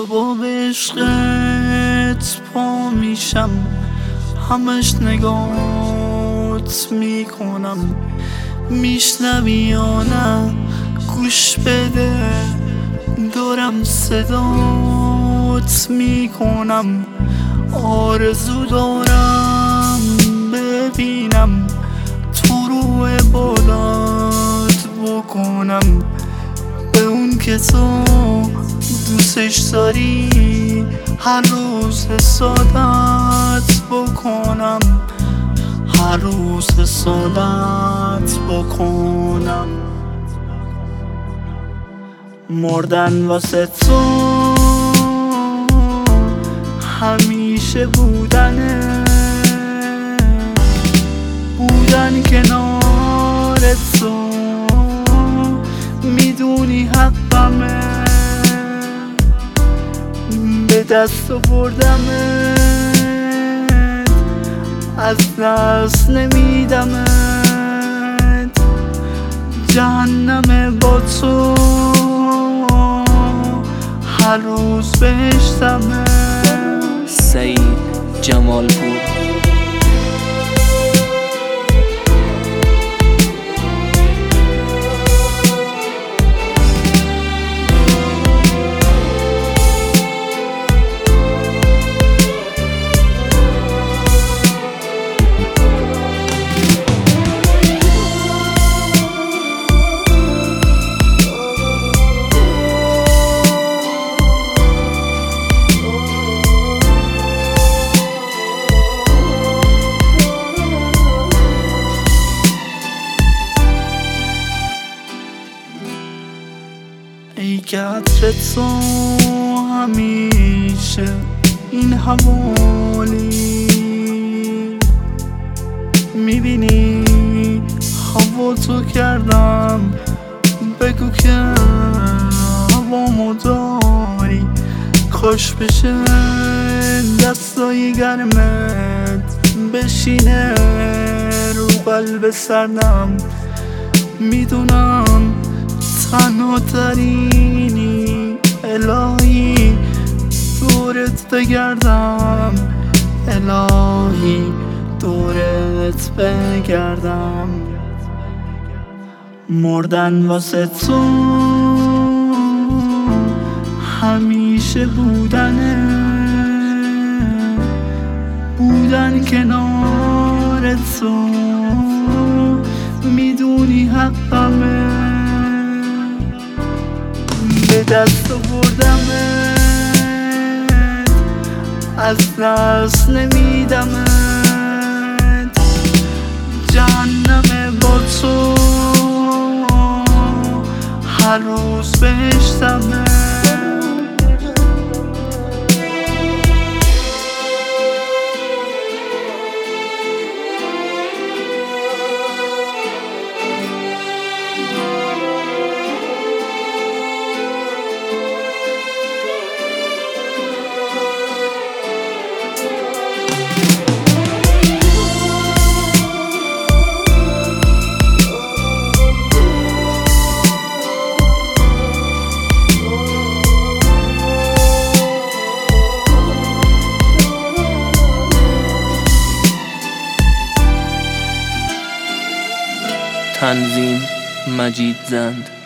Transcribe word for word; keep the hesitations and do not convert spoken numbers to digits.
شبا به عشقت پا میشم، همش نگات میکنم. میشنوی یا نه گوش بده، دارم صدات میکنم. آرزو دارم ببینم تو رو عبادت بکنم، به اون که تو دوستش داری هر روز حسادت بکنم، هر روز حسادت بکنم. مردن واسه تو همیشه بودنه، بودن کنار تو میدونی حقمه، به دست آوردمت از دست نمیدمت. جهنم با تو هر روز بهشتمه. سعید جمالپور. ای که عطر تو همیشه این حوالی، میبینی هوا تو کردم، بگو که هوامو داری. کاش بشه دستای گرمت بشینه رو قلب سردم. میدونم تنها ترینی الهی، دورت بگردم الهی، دورت بگردم. مردن واسه تو همیشه بودنه، بودن کنار تو میدونی حقمه، به دست آوردمت از دست نمیدمت. جهنم با تو هر روز بهشتمه. تنظیم مجید زند.